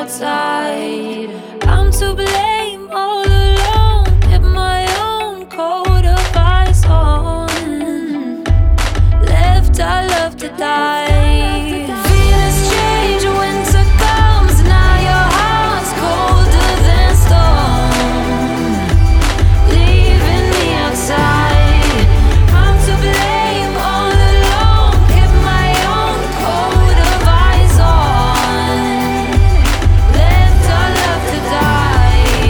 outside. I'm to blame all alone. Kept my own coat of ice on. Left our love to die. Feelings change, winter comes. Now your heart's colder than stone, leaving me outside. I'm to blame all alone. Kept my own coat of ice on. Left our love to die.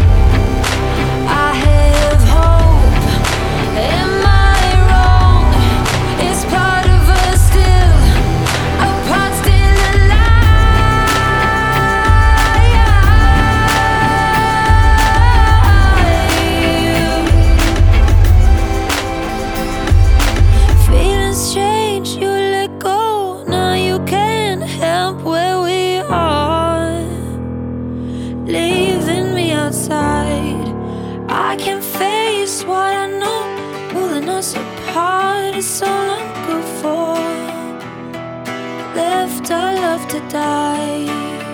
I have hope. Am I wrong? It's part of us still, a part still alive. Feelings change, you let go. Now you can't help where we are, leaving me outside. I can face what I know, pulling us apart. It's all I'm good for. Left our love to die.